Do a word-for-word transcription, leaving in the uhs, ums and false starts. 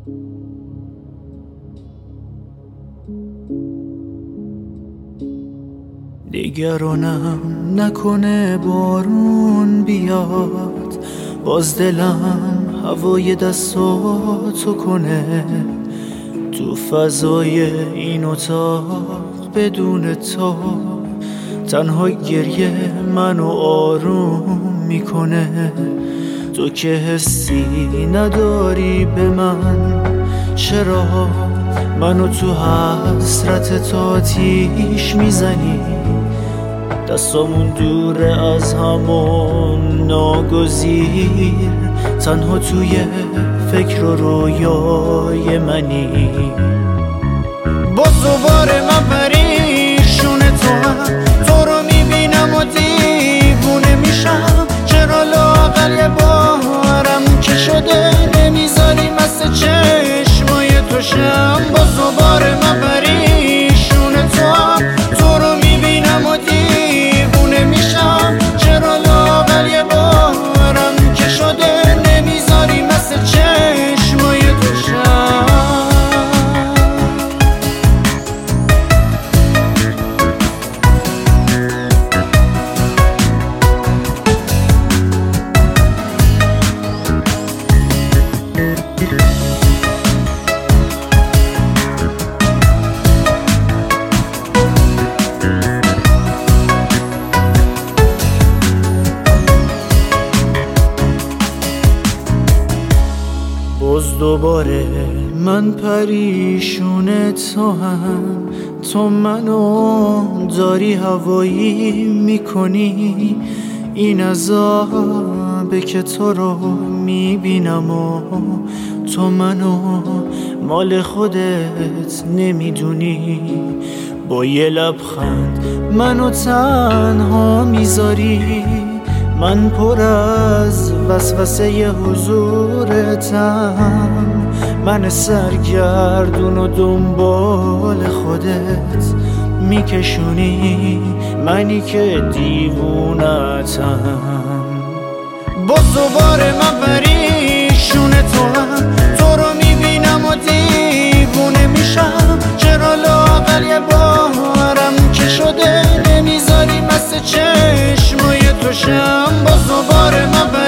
نگرانم نکنه بارون بیاد، باز دلم هوای دستاتو کنه. تو فضای این اتاق بدون تو تنها گریه منو آروم میکنه. تو که حسی نداری به من، چرا منو تو حسرت تا آتیش میزنی؟ دستامون دوره از همون ناگزیر، تنها توی فکر و رویای منی. باز دوباره من پریشون تو هم، تو رو میبینم و دیوونه میشم. چرا لااقل یه بارم که شده نمیذاری مثل چشمای تو شم؟ باز دوباره من پریشون تو هم، تو رو میبینم و دیوونه میشم. چرا لااقل یه بارم که شده نمیذاری مثل چشمای تو شم؟ باز دوباره من پریشون تو هم، تو منو داری هوایی میکنی. این عذابه که تو رو میبینم و تو منو مال خودت نمیدونی. با یه لبخند منو تنها میذاری، من پر از وسوسه ی حضورتم. من سرگردون و دنبال خودت میکشونی، منی که دیوونتم. باز دوباره من پریشون تو هم، تو رو میبینم و دیوونه میشم. چرا لااقل یه بارم که شده نمیذاری مثل چشمای تو شم؟ باز دوباره من